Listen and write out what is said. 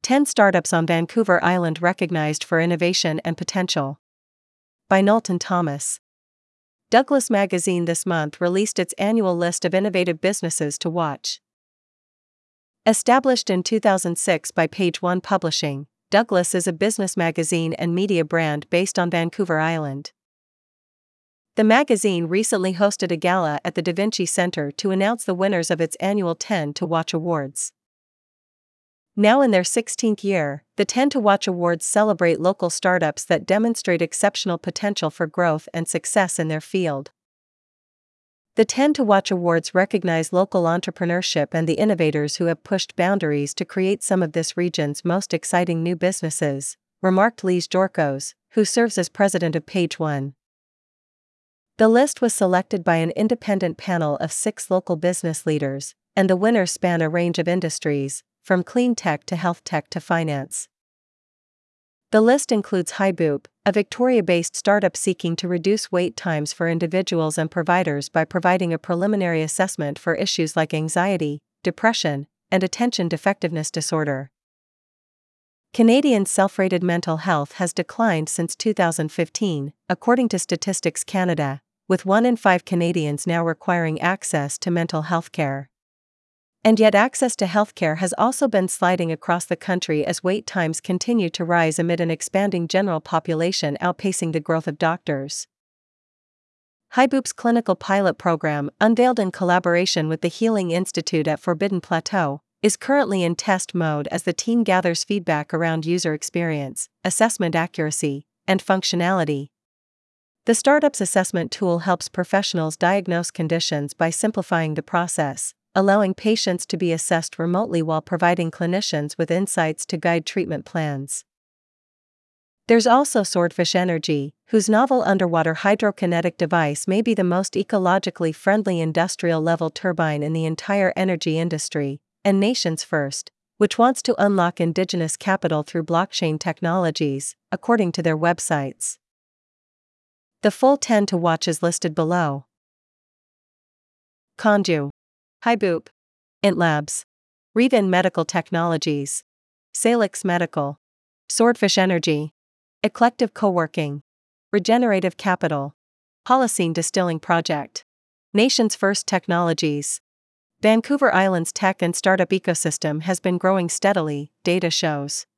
10 Startups on Vancouver Island Recognized for Innovation and Potential. By Knowlton Thomas. Douglas Magazine this month released its annual list of innovative businesses to watch. Established in 2006 by Page One Publishing, Douglas is a business magazine and media brand based on Vancouver Island. The magazine recently hosted a gala at the Da Vinci Centre to announce the winners of its annual 10 to Watch Awards. Now in their 16th year, the 10 to Watch Awards celebrate local startups that demonstrate exceptional potential for growth and success in their field. The 10 to Watch Awards recognize local entrepreneurship and the innovators who have pushed boundaries to create some of this region's most exciting new businesses, remarked Lise Jorkos, who serves as president of Page One. The list was selected by an independent panel of 6 local business leaders, and the winners span a range of industries, from clean tech to health tech to finance. The list includes Hyboop, a Victoria-based startup seeking to reduce wait times for individuals and providers by providing a preliminary assessment for issues like anxiety, depression, and attention defectiveness disorder. Canadian self-rated mental health has declined since 2015, according to Statistics Canada, with 1 in 5 Canadians now requiring access to mental health care. And yet access to healthcare has also been sliding across the country as wait times continue to rise amid an expanding general population outpacing the growth of doctors. Hyboop's clinical pilot program, unveiled in collaboration with the Healing Institute at Forbidden Plateau, is currently in test mode as the team gathers feedback around user experience, assessment accuracy, and functionality. The startup's assessment tool helps professionals diagnose conditions by simplifying the process, allowing patients to be assessed remotely while providing clinicians with insights to guide treatment plans. There's also Swordfish Energy, whose novel underwater hydrokinetic device may be the most ecologically friendly industrial-level turbine in the entire energy industry, and Nations First, which wants to unlock indigenous capital through blockchain technologies, according to their websites. The full 10 to watch is listed below. Conju, Hyboop, Int Labs, Revin Medical Technologies, Salix Medical, Swordfish Energy, Eclective Coworking, Regenerative Capital, Holocene Distilling Project, Nations First Technologies. Vancouver Island's tech and startup ecosystem has been growing steadily, data shows.